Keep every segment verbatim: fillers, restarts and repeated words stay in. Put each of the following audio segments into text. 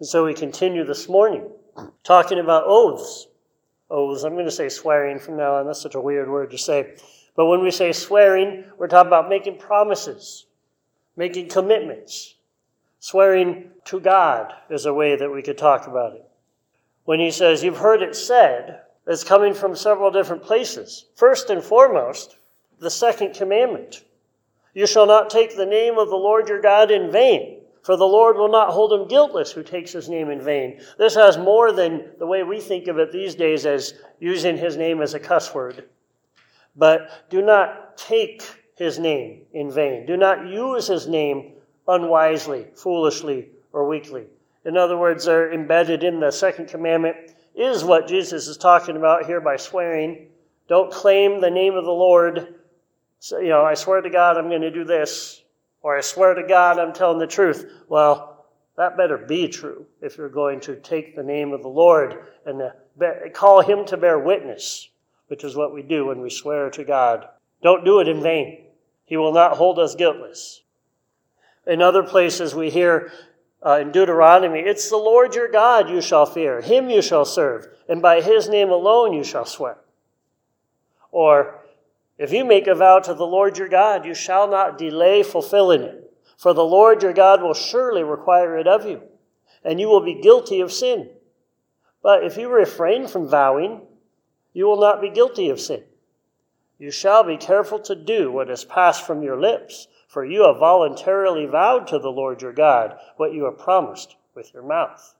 And so we continue this morning talking about oaths. Oaths, I'm going to say swearing from now on. That's such a weird word to say. But when we say swearing, we're talking about making promises, making commitments. Swearing to God is a way that we could talk about it. When he says, you've heard it said, it's coming from several different places. First and foremost, the second commandment. You shall not take the name of the Lord your God in vain, for the Lord will not hold him guiltless who takes his name in vain. This has more than the way we think of it these days as using his name as a cuss word. But do not take his name in vain. Do not use his name unwisely, foolishly, or weakly. In other words, they're embedded in the second commandment is what Jesus is talking about here by swearing. Don't claim the name of the Lord. So, you know, I swear to God I'm going to do this, or I swear to God I'm telling the truth. Well, that better be true if you're going to take the name of the Lord and call him to bear witness, which is what we do when we swear to God. Don't do it in vain. He will not hold us guiltless. In other places we hear uh, in Deuteronomy, it's the Lord your God you shall fear. Him you shall serve, and by his name alone you shall swear. Or, if you make a vow to the Lord your God, you shall not delay fulfilling it. For the Lord your God will surely require it of you, and you will be guilty of sin. But if you refrain from vowing, you will not be guilty of sin. You shall be careful to do what has passed from your lips, for you have voluntarily vowed to the Lord your God what you have promised with your mouth.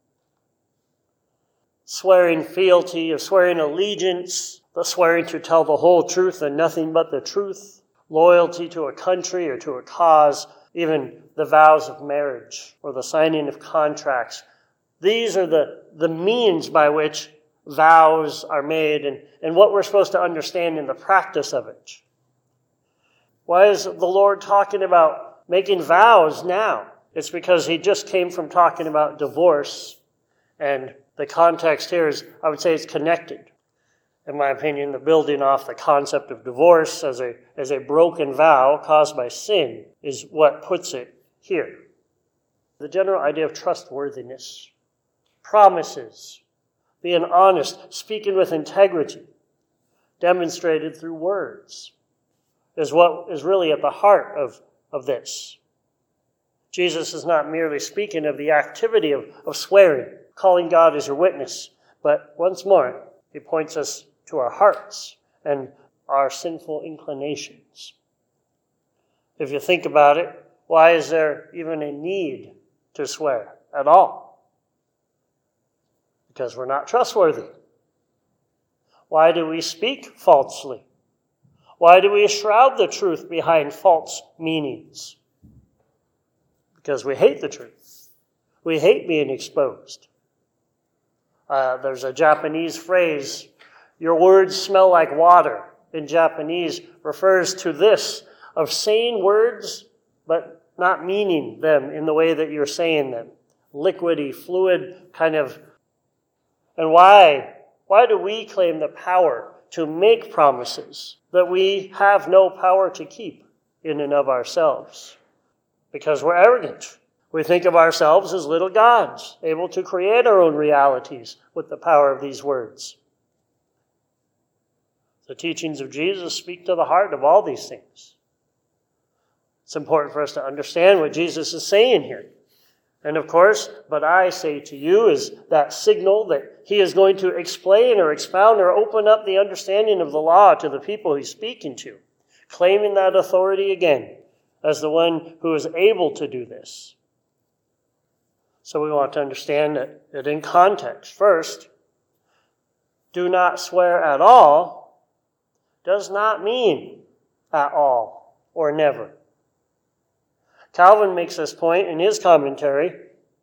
Swearing fealty, or swearing allegiance, the swearing to tell the whole truth and nothing but the truth, loyalty to a country or to a cause, even the vows of marriage or the signing of contracts. These are the, the means by which vows are made and, and what we're supposed to understand in the practice of it. Why is the Lord talking about making vows now? It's because he just came from talking about divorce, and the context here is, I would say it's connected. In my opinion, the building off the concept of divorce as a, as a broken vow caused by sin is what puts it here. The general idea of trustworthiness, promises, being honest, speaking with integrity, demonstrated through words, is what is really at the heart of, of this. Jesus is not merely speaking of the activity of, of swearing, calling God as your witness, but once more, he points us to our hearts and our sinful inclinations. If you think about it, why is there even a need to swear at all? Because we're not trustworthy. Why do we speak falsely? Why do we shroud the truth behind false meanings? Because we hate the truth. We hate being exposed. Uh, there's a Japanese phrase, your words smell like water, in Japanese refers to this, of saying words but not meaning them in the way that you're saying them. Liquidy, fluid kind of. And why? Why do we claim the power to make promises that we have no power to keep in and of ourselves? Because we're arrogant. We think of ourselves as little gods, able to create our own realities with the power of these words. The teachings of Jesus speak to the heart of all these things. It's important for us to understand what Jesus is saying here. And of course, but I say to you is that signal that he is going to explain or expound or open up the understanding of the law to the people he's speaking to, claiming that authority again as the one who is able to do this. So we want to understand that, that in context. First, do not swear at all does not mean at all or never. Calvin makes this point in his commentary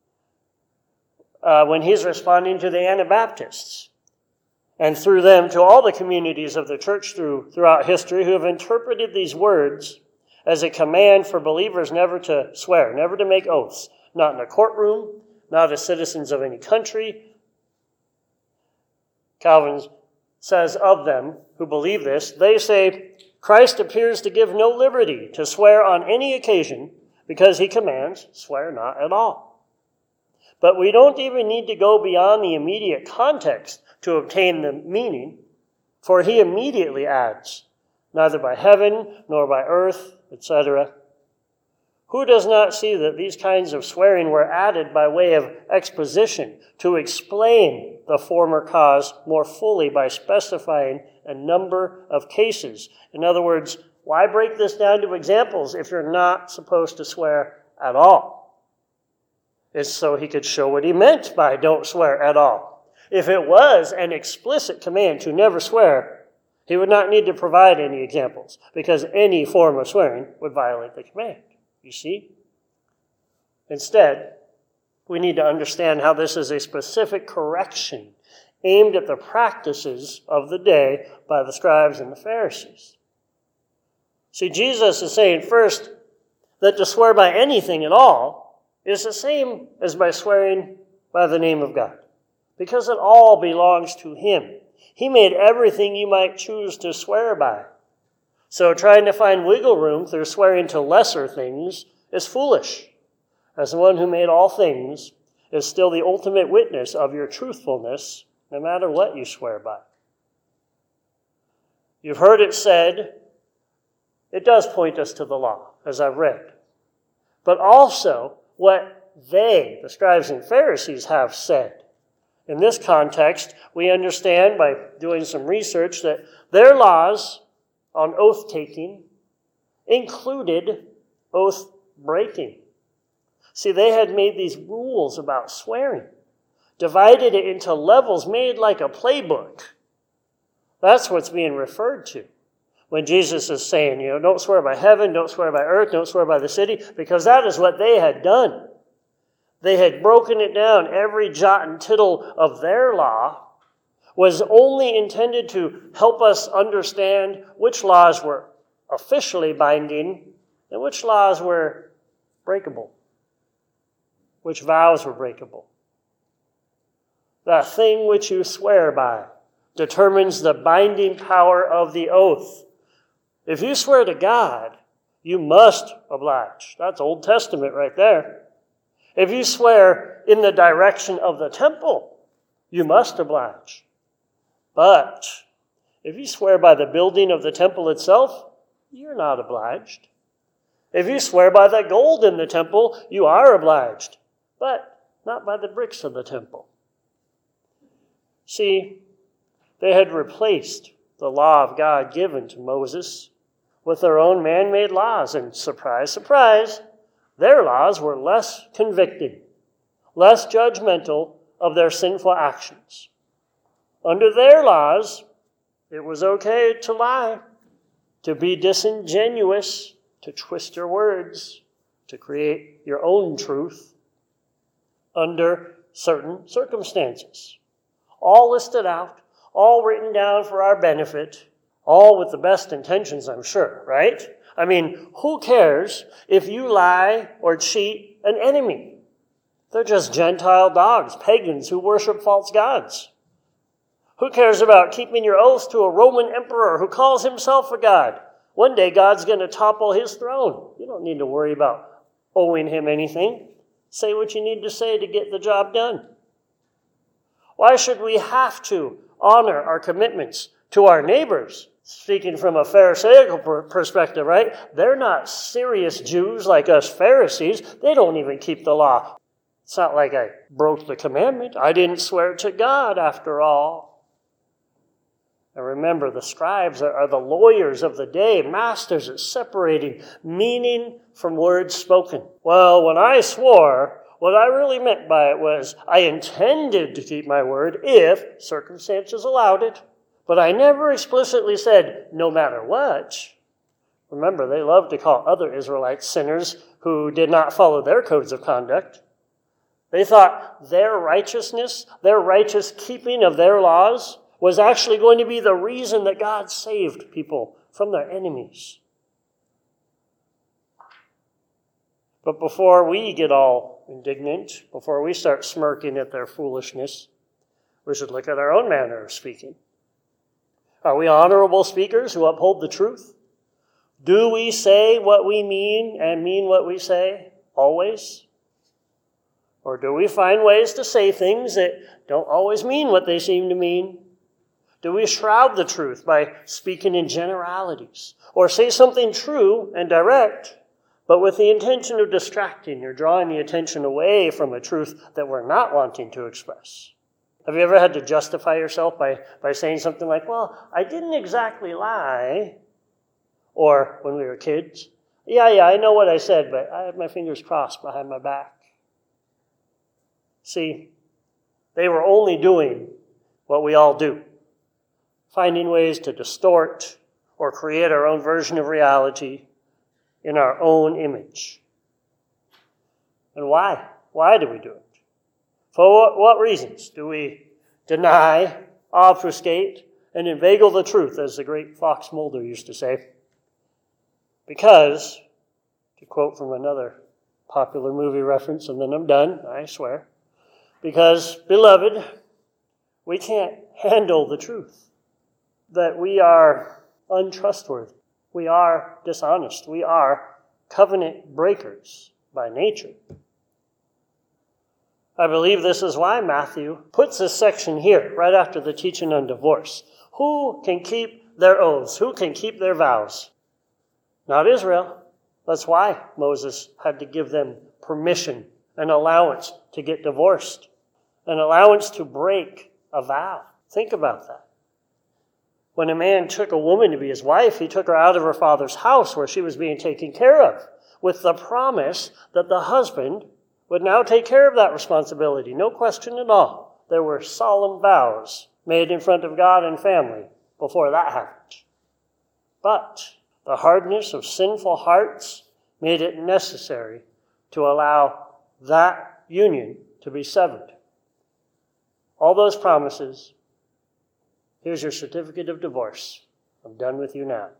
uh, when he's responding to the Anabaptists, and through them to all the communities of the church through, throughout history who have interpreted these words as a command for believers never to swear, never to make oaths, not in a courtroom, not as citizens of any country. Calvin says of them who believe this, they say, Christ appears to give no liberty to swear on any occasion because he commands, swear not at all. But we don't even need to go beyond the immediate context to obtain the meaning, for he immediately adds, neither by heaven nor by earth, et cetera. Who does not see that these kinds of swearing were added by way of exposition to explain the former cause more fully by specifying a number of cases? In other words, why break this down to examples if you're not supposed to swear at all? It's so he could show what he meant by don't swear at all. If it was an explicit command to never swear, he would not need to provide any examples, because any form of swearing would violate the command. You see? Instead, we need to understand how this is a specific correction aimed at the practices of the day by the scribes and the Pharisees. See, Jesus is saying first that to swear by anything at all is the same as by swearing by the name of God, because it all belongs to him. He made everything you might choose to swear by. So trying to find wiggle room through swearing to lesser things is foolish, as the one who made all things is still the ultimate witness of your truthfulness, no matter what you swear by. You've heard it said, it does point us to the law, as I've read. But also what they, the scribes and Pharisees, have said. In this context, we understand by doing some research that their laws on oath-taking included oath-breaking. See, they had made these rules about swearing, divided it into levels made like a playbook. That's what's being referred to when Jesus is saying, you know, don't swear by heaven, don't swear by earth, don't swear by the city, because that is what they had done. They had broken it down. Every jot and tittle of their law was only intended to help us understand which laws were officially binding and which laws were breakable, which vows were breakable. The thing which you swear by determines the binding power of the oath. If you swear to God, you must oblige. That's Old Testament right there. If you swear in the direction of the temple, you must oblige. But if you swear by the building of the temple itself, you're not obliged. If you swear by the gold in the temple, you are obliged, but not by the bricks of the temple. See, they had replaced the law of God given to Moses with their own man-made laws, and surprise, surprise, their laws were less convicting, less judgmental of their sinful actions. Under their laws, it was okay to lie, to be disingenuous, to twist your words, to create your own truth under certain circumstances. All listed out, all written down for our benefit, all with the best intentions, I'm sure, right? I mean, who cares if you lie or cheat an enemy? They're just Gentile dogs, pagans who worship false gods. Who cares about keeping your oath to a Roman emperor who calls himself a god? One day God's going to topple his throne. You don't need to worry about owing him anything. Say what you need to say to get the job done. Why should we have to honor our commitments to our neighbors? Speaking from a Pharisaical perspective, right? They're not serious Jews like us Pharisees. They don't even keep the law. It's not like I broke the commandment. I didn't swear to God after all. And remember, the scribes are the lawyers of the day, masters at separating meaning from words spoken. Well, when I swore, what I really meant by it was I intended to keep my word if circumstances allowed it. But I never explicitly said, no matter what. Remember, they loved to call other Israelites sinners who did not follow their codes of conduct. They thought their righteousness, their righteous keeping of their laws was actually going to be the reason that God saved people from their enemies. But before we get all indignant, before we start smirking at their foolishness, we should look at our own manner of speaking. Are we honorable speakers who uphold the truth? Do we say what we mean and mean what we say always? Or do we find ways to say things that don't always mean what they seem to mean? Do we shroud the truth by speaking in generalities? Or say something true and direct, but with the intention of distracting or drawing the attention away from a truth that we're not wanting to express? Have you ever had to justify yourself by, by saying something like, well, I didn't exactly lie? Or when we were kids, yeah, yeah, I know what I said, but I had my fingers crossed behind my back. See, they were only doing what we all do, finding ways to distort or create our own version of reality in our own image. And why? Why do we do it? For what, what reasons do we deny, obfuscate, and inveigle the truth, as the great Fox Mulder used to say? Because, to quote from another popular movie reference, and then I'm done, I swear, because, beloved, we can't handle the truth that we are untrustworthy. We are dishonest. We are covenant breakers by nature. I believe this is why Matthew puts this section here, right after the teaching on divorce. Who can keep their oaths? Who can keep their vows? Not Israel. That's why Moses had to give them permission, an allowance to get divorced, an allowance to break a vow. Think about that. When a man took a woman to be his wife, he took her out of her father's house where she was being taken care of, with the promise that the husband would now take care of that responsibility. No question at all. There were solemn vows made in front of God and family before that happened. But the hardness of sinful hearts made it necessary to allow that union to be severed. All those promises, here's your certificate of divorce. I'm done with you now.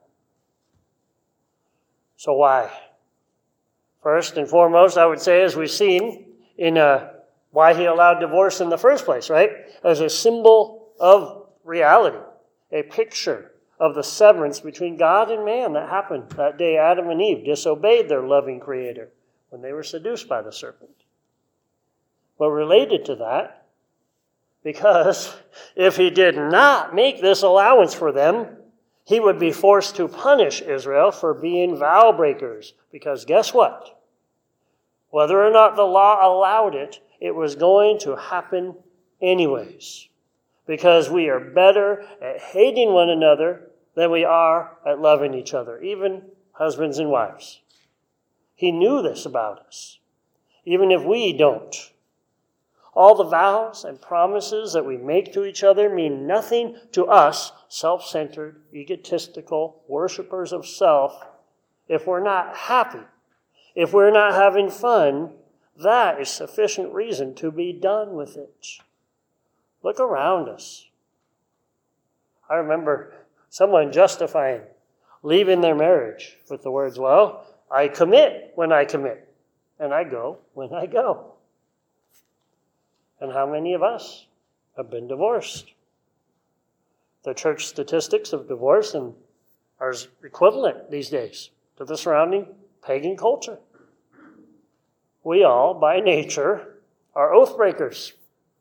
So why? First and foremost, I would say, as we've seen, in uh, why he allowed divorce in the first place, right? As a symbol of reality, a picture of the severance between God and man that happened that day Adam and Eve disobeyed their loving Creator when they were seduced by the serpent. But related to that, because if he did not make this allowance for them, he would be forced to punish Israel for being vow breakers. Because guess what? Whether or not the law allowed it, it was going to happen anyways. Because we are better at hating one another than we are at loving each other, even husbands and wives. He knew this about us, even if we don't. All the vows and promises that we make to each other mean nothing to us, self-centered, egotistical, worshipers of self, if we're not happy, if we're not having fun. That is sufficient reason to be done with it. Look around us. I remember someone justifying leaving their marriage with the words, well, I commit when I commit, and I go when I go. And how many of us have been divorced? The church statistics of divorce and are equivalent these days to the surrounding pagan culture. We all, by nature, are oath breakers.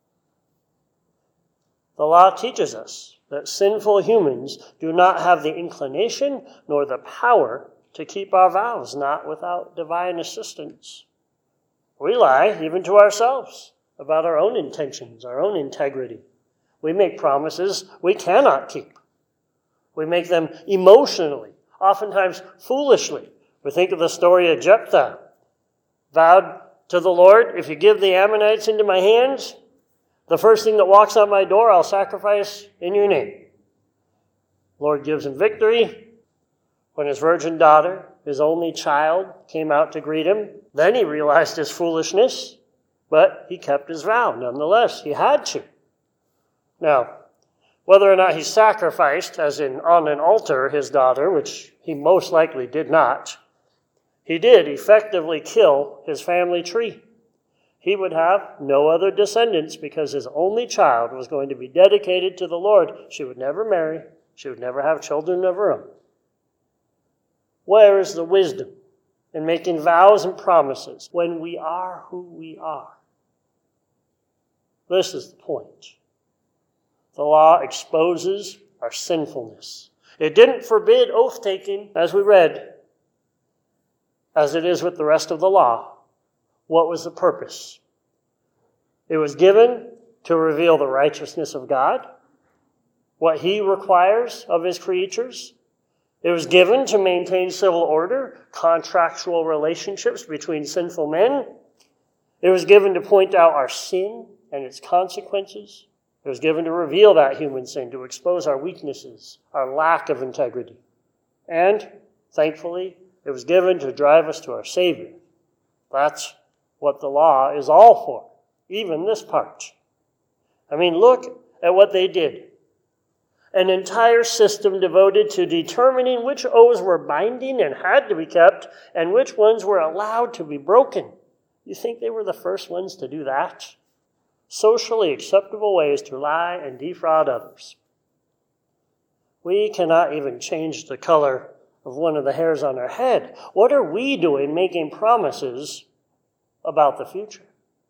The law teaches us that sinful humans do not have the inclination nor the power to keep our vows, not without divine assistance. We lie, even to ourselves, about our own intentions, our own integrity. We make promises we cannot keep. We make them emotionally, oftentimes foolishly. We think of the story of Jephthah, vowed to the Lord, if you give the Ammonites into my hands, the first thing that walks on my door, I'll sacrifice in your name. Lord gives him victory. When his virgin daughter, his only child, came out to greet him, then he realized his foolishness, but he kept his vow nonetheless. He had to. Now, whether or not he sacrificed, as in on an altar, his daughter, which he most likely did not, he did effectively kill his family tree. He would have no other descendants because his only child was going to be dedicated to the Lord. She would never marry. She would never have children of her own. Where is the wisdom in making vows and promises when we are who we are? This is the point. The law exposes our sinfulness. It didn't forbid oath-taking, as we read, as it is with the rest of the law. What was the purpose? It was given to reveal the righteousness of God, what he requires of his creatures. It was given to maintain civil order, contractual relationships between sinful men. It was given to point out our sin and its consequences. It was given to reveal that human sin, to expose our weaknesses, our lack of integrity. And, thankfully, it was given to drive us to our Savior. That's what the law is all for, even this part. I mean, look at what they did. An entire system devoted to determining which oaths were binding and had to be kept, and which ones were allowed to be broken. You think they were the first ones to do that? Socially acceptable ways to lie and defraud others. We cannot even change the color of one of the hairs on our head. What are we doing making promises about the future?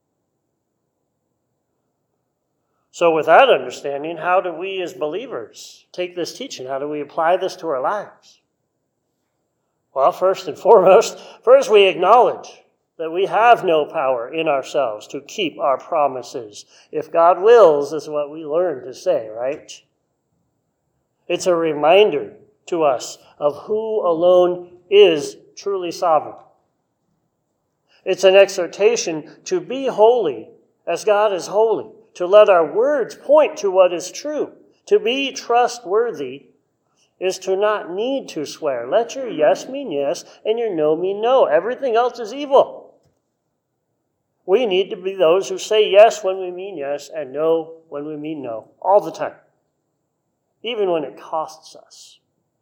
So with that understanding, how do we as believers take this teaching? How do we apply this to our lives? Well, first and foremost, first we acknowledge that we have no power in ourselves to keep our promises. If God wills, is what we learn to say, right? It's a reminder to us of who alone is truly sovereign. It's an exhortation to be holy as God is holy, to let our words point to what is true. To be trustworthy is to not need to swear. Let your yes mean yes and your no mean no. Everything else is evil. We need to be those who say yes when we mean yes and no when we mean no, all the time, even when it costs us.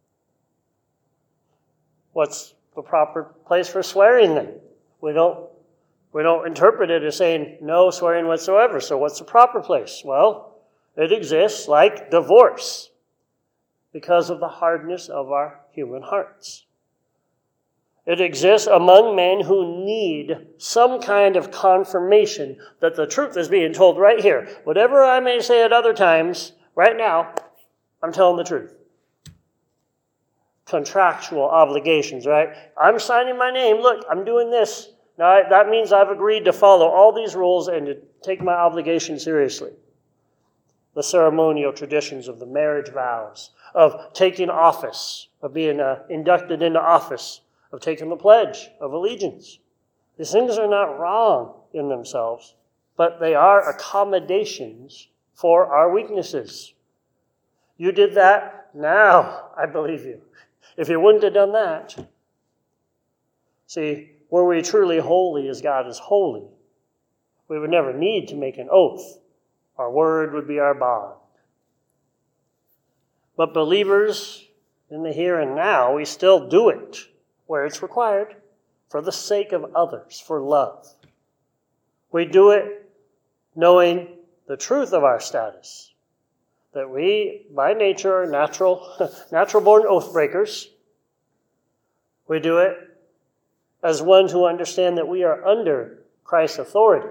What's the proper place for swearing then? We don't We don't interpret it as saying no swearing whatsoever. So what's the proper place? Well, it exists like divorce because of the hardness of our human hearts. It exists among men who need some kind of confirmation that the truth is being told right here. Whatever I may say at other times, right now, I'm telling the truth. Contractual obligations, right? I'm signing my name. Look, I'm doing this. Now, that means I've agreed to follow all these rules and to take my obligation seriously. The ceremonial traditions of the marriage vows, of taking office, of being uh, inducted into office, of taking the pledge of allegiance. These things are not wrong in themselves, but they are accommodations for our weaknesses. You did that, now I believe you. If you wouldn't have done that, see, were we truly holy as God is holy, we would never need to make an oath. Our word would be our bond. But believers in the here and now, we still do it where it's required for the sake of others, for love. We do it knowing the truth of our status, that we, by nature, are natural, natural-born oath breakers. We do it as ones who understand that we are under Christ's authority.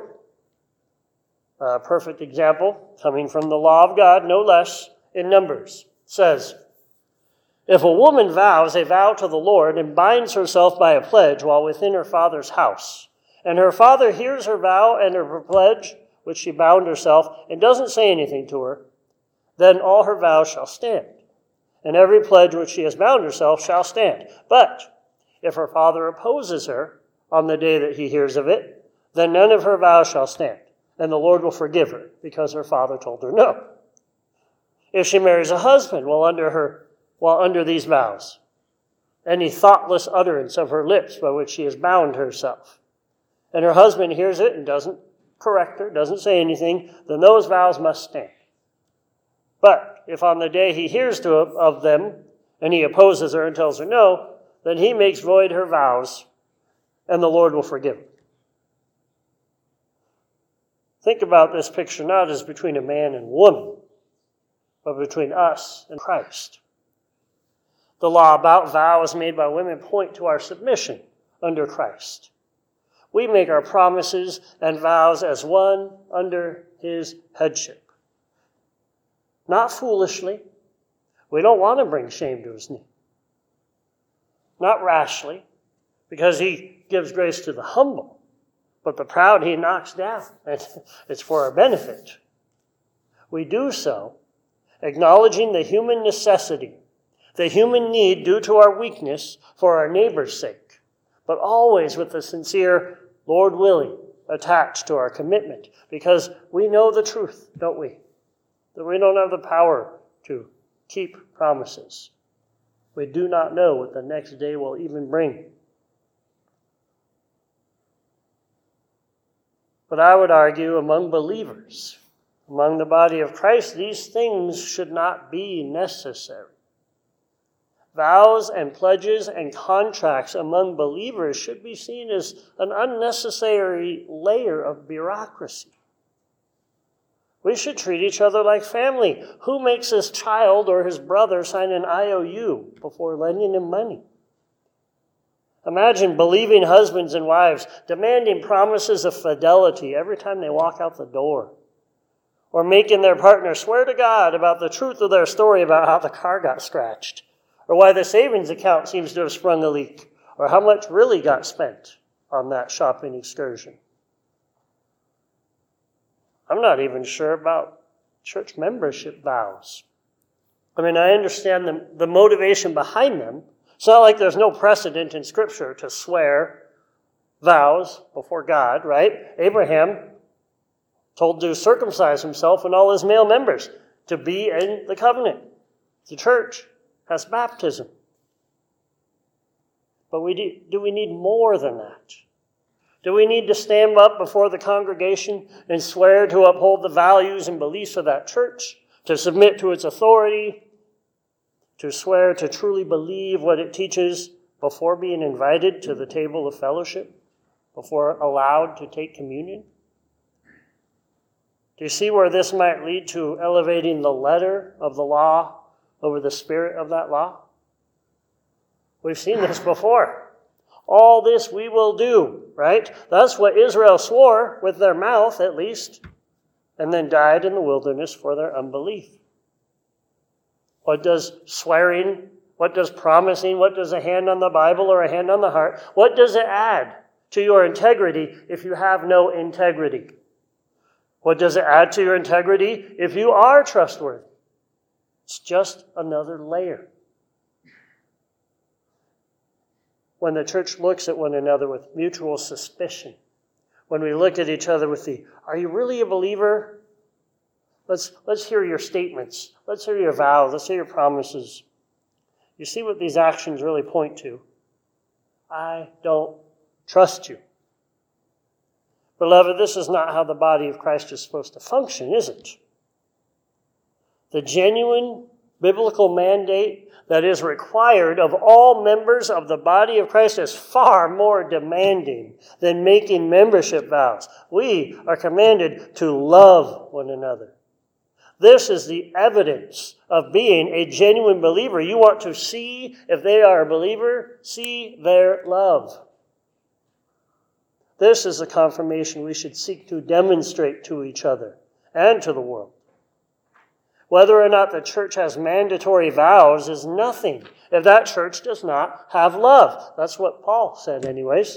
A perfect example, coming from the law of God, no less, in Numbers, says, if a woman vows a vow to the Lord and binds herself by a pledge while within her father's house, and her father hears her vow and her pledge, which she bound herself, and doesn't say anything to her, then all her vows shall stand, and every pledge which she has bound herself shall stand. But if her father opposes her on the day that he hears of it, then none of her vows shall stand, and the Lord will forgive her, because her father told her no. If she marries a husband while under her, while under these vows, any thoughtless utterance of her lips by which she has bound herself, and her husband hears it and doesn't correct her, doesn't say anything, then those vows must stand. But if on the day he hears to, of them, and he opposes her and tells her no, then he makes void her vows, and the Lord will forgive her. Think about this picture not as between a man and woman, but between us and Christ. The law about vows made by women point to our submission under Christ. We make our promises and vows as one under his headship. Not foolishly. We don't want to bring shame to his name. Not rashly, because he gives grace to the humble, but the proud he knocks down. And it's for our benefit. We do so acknowledging the human necessity, the human need due to our weakness for our neighbor's sake, but always with the sincere, Lord willing, attached to our commitment, because we know the truth, don't we? That we don't have the power to keep promises. We do not know what the next day will even bring. But I would argue among believers, among the body of Christ, these things should not be necessary. Vows and pledges and contracts among believers should be seen as an unnecessary layer of bureaucracy. We should treat each other like family. Who makes his child or his brother sign an I O U before lending him money? Imagine believing husbands and wives demanding promises of fidelity every time they walk out the door, or making their partner swear to God about the truth of their story about how the car got scratched, or why the savings account seems to have sprung a leak, or how much really got spent on that shopping excursion. I'm not even sure about church membership vows. I mean, I understand the, the motivation behind them. It's not like there's no precedent in Scripture to swear vows before God, right? Abraham told to circumcise himself and all his male members to be in the covenant. The church has baptism. But we do, do we need more than that? Do we need to stand up before the congregation and swear to uphold the values and beliefs of that church, to submit to its authority, to swear to truly believe what it teaches before being invited to the table of fellowship, before allowed to take communion? Do you see where this might lead to elevating the letter of the law over the spirit of that law? We've seen this before. All this we will do, right? That's what Israel swore with their mouth, at least, and then died in the wilderness for their unbelief. What does swearing, what does promising, what does a hand on the Bible or a hand on the heart, what does it add to your integrity if you have no integrity? What does it add to your integrity if you are trustworthy? It's just another layer. When the church looks at one another with mutual suspicion, when we look at each other with the, are you really a believer? Let's, let's hear your statements. Let's hear your vows. Let's hear your promises. You see what these actions really point to? I don't trust you. Beloved, this is not how the body of Christ is supposed to function, is it? The genuine biblical mandate that is required of all members of the body of Christ is far more demanding than making membership vows. We are commanded to love one another. This is the evidence of being a genuine believer. You want to see if they are a believer, see their love. This is the confirmation we should seek to demonstrate to each other and to the world. Whether or not the church has mandatory vows is nothing if that church does not have love. That's what Paul said anyways.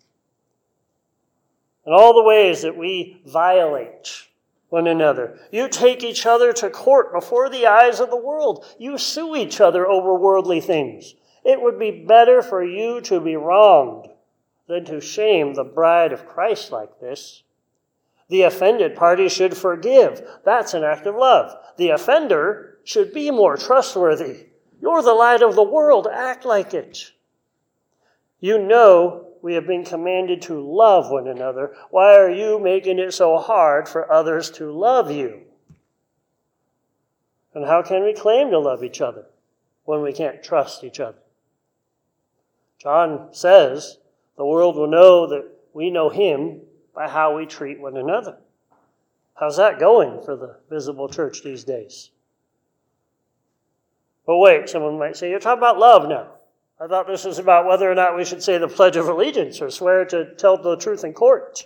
In all the ways that we violate one another. You take each other to court before the eyes of the world. You sue each other over worldly things. It would be better for you to be wronged than to shame the bride of Christ like this. The offended party should forgive. That's an act of love. The offender should be more trustworthy. You're the light of the world. Act like it. You know we have been commanded to love one another. Why are you making it so hard for others to love you? And how can we claim to love each other when we can't trust each other? John says the world will know that we know him by how we treat one another. How's that going for the visible church these days? But wait, someone might say, you're talking about love now. I thought this was about whether or not we should say the Pledge of Allegiance or swear to tell the truth in court.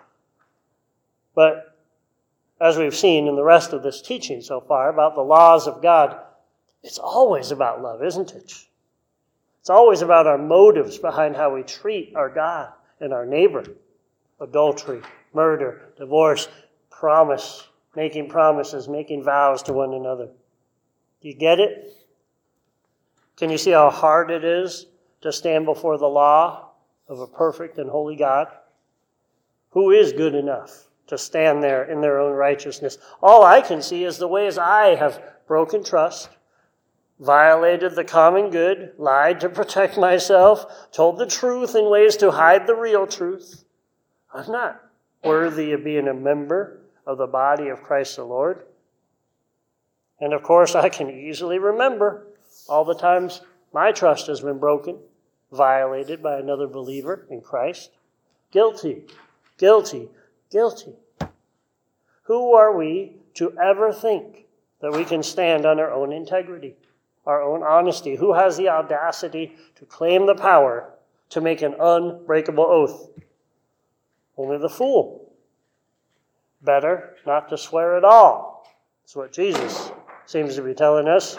But as we've seen in the rest of this teaching so far about the laws of God, it's always about love, isn't it? It's always about our motives behind how we treat our God and our neighbor. Adultery, murder, divorce, promise, making promises, making vows to one another. Do you get it? Can you see how hard it is to stand before the law of a perfect and holy God? Who is good enough to stand there in their own righteousness? All I can see is the ways I have broken trust, violated the common good, lied to protect myself, told the truth in ways to hide the real truth. I'm not worthy of being a member of the body of Christ the Lord. And of course, I can easily remember all the times my trust has been broken, violated by another believer in Christ. Guilty, guilty, guilty. Who are we to ever think that we can stand on our own integrity, our own honesty? Who has the audacity to claim the power to make an unbreakable oath? Only the fool. Better not to swear at all. That's what Jesus seems to be telling us.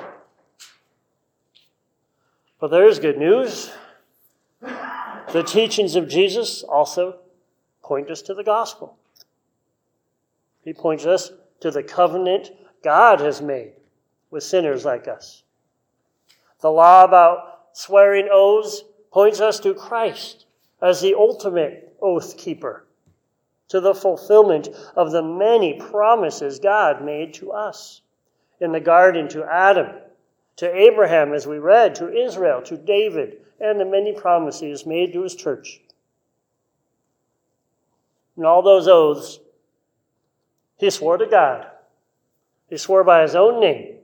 But there is good news. The teachings of Jesus also point us to the gospel. He points us to the covenant God has made with sinners like us. The law about swearing oaths points us to Christ as the ultimate oath keeper, to the fulfillment of the many promises God made to us in the garden, to Adam, to Abraham, as we read, to Israel, to David, and the many promises made to his church. And all those oaths, he swore to God. He swore by his own name.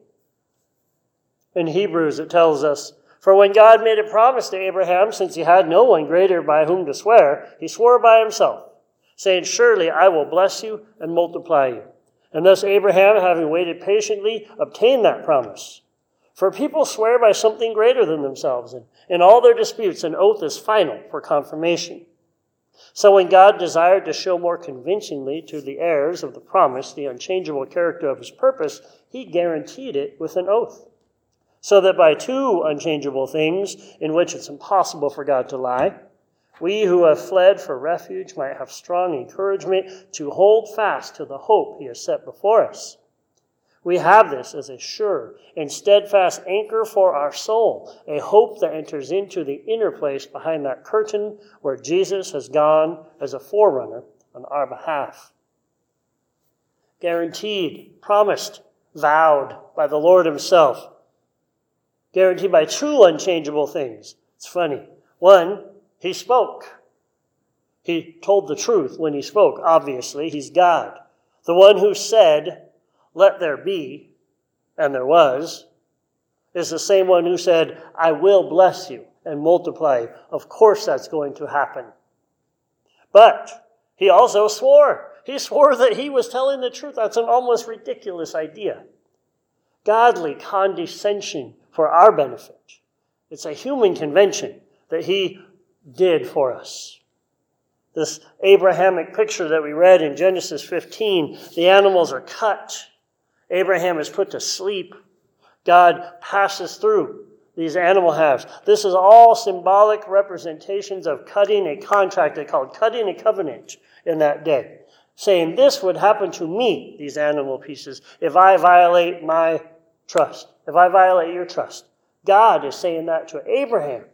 In Hebrews, it tells us, "For when God made a promise to Abraham, since he had no one greater by whom to swear, he swore by himself, saying, 'Surely I will bless you and multiply you.' And thus Abraham, having waited patiently, obtained that promise. For people swear by something greater than themselves, and in all their disputes an oath is final for confirmation. So when God desired to show more convincingly to the heirs of the promise the unchangeable character of his purpose, he guaranteed it with an oath, so that by two unchangeable things, in which it's impossible for God to lie, we who have fled for refuge might have strong encouragement to hold fast to the hope he has set before us. We have this as a sure and steadfast anchor for our soul, a hope that enters into the inner place behind that curtain where Jesus has gone as a forerunner on our behalf. Guaranteed, promised, vowed by the Lord himself. Guaranteed by two unchangeable things. It's funny. One, he spoke. He told the truth when he spoke. Obviously, he's God. The one who said, "Let there be," and there was, is the same one who said, "I will bless you and multiply you." Of course that's going to happen. But he also swore. He swore that he was telling the truth. That's an almost ridiculous idea. Godly condescension for our benefit. It's a human convention that he did for us. This Abrahamic picture that we read in Genesis fifteen, the animals are cut. Abraham is put to sleep. God passes through these animal halves. This is all symbolic representations of cutting a contract. They called cutting a covenant in that day, saying this would happen to me, these animal pieces, if I violate my trust, if I violate your trust. God is saying that to Abraham.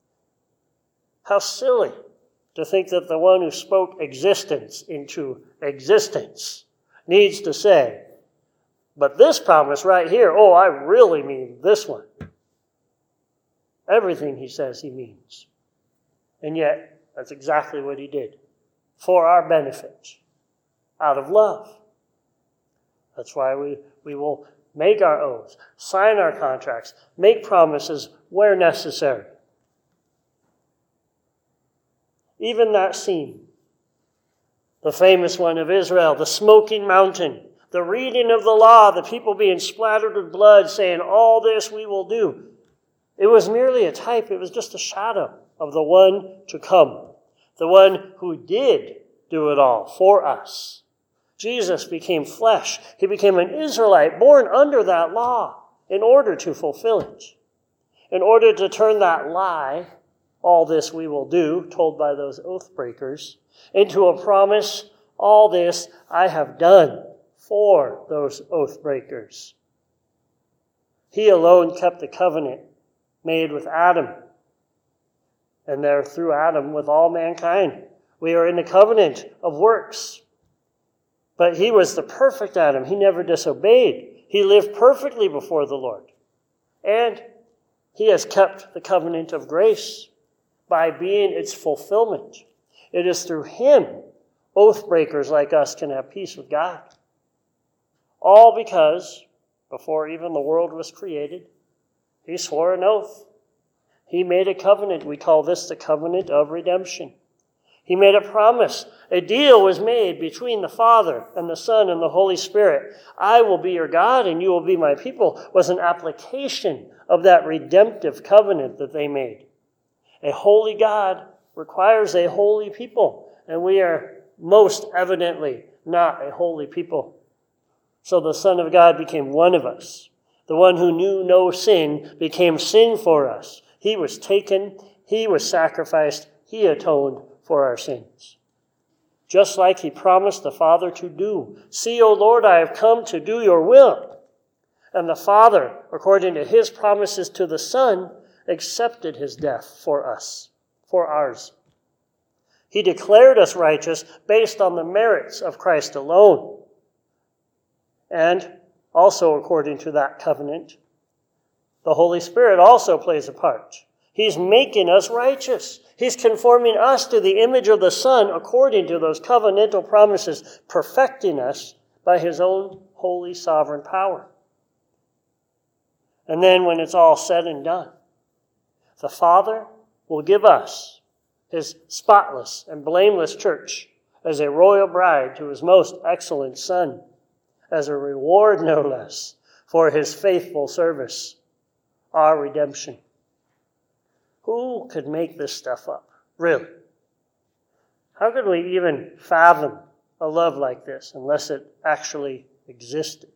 How silly to think that the one who spoke existence into existence needs to say, but this promise right here, oh, I really mean this one. Everything he says he means. And yet, that's exactly what he did. For our benefit. Out of love. That's why we, we will make our oaths, sign our contracts, make promises where necessary. Even that scene, the famous one of Israel, the smoking mountain, the reading of the law, the people being splattered with blood, saying, all this we will do. It was merely a type. It was just a shadow of the one to come, the one who did do it all for us. Jesus became flesh. He became an Israelite born under that law in order to fulfill it, in order to turn that lie, all this we will do, told by those oath breakers, into a promise, all this I have done for those oath breakers. He alone kept the covenant made with Adam, and there through Adam with all mankind. We are in the covenant of works. But he was the perfect Adam. He never disobeyed. He lived perfectly before the Lord. And he has kept the covenant of grace by being its fulfillment. It is through him oath breakers like us can have peace with God. All because, before even the world was created, he swore an oath. He made a covenant. We call this the covenant of redemption. He made a promise. A deal was made between the Father and the Son and the Holy Spirit. I will be your God and you will be my people, was an application of that redemptive covenant that they made. A holy God requires a holy people, and we are most evidently not a holy people. So the Son of God became one of us. The one who knew no sin became sin for us. He was taken, he was sacrificed, he atoned for our sins. Just like he promised the Father to do. See, O Lord, I have come to do your will. And the Father, according to his promises to the Son, accepted his death for us, for ours. He declared us righteous based on the merits of Christ alone. And also according to that covenant, the Holy Spirit also plays a part. He's making us righteous. He's conforming us to the image of the Son according to those covenantal promises, perfecting us by his own holy sovereign power. And then when it's all said and done, the Father will give us his spotless and blameless church as a royal bride to his most excellent Son, as a reward, no less, for his faithful service, our redemption. Who could make this stuff up? Really? How could we even fathom a love like this unless it actually existed?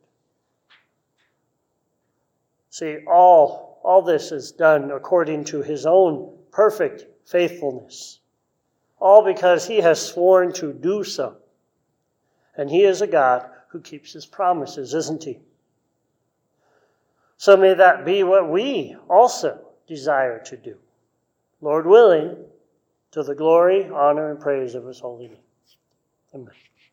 See, all, all this is done according to his own perfect faithfulness. All because he has sworn to do so. And he is a God who keeps his promises, isn't he? So may that be what we also desire to do. Lord willing, to the glory, honor, and praise of his holy name. Amen.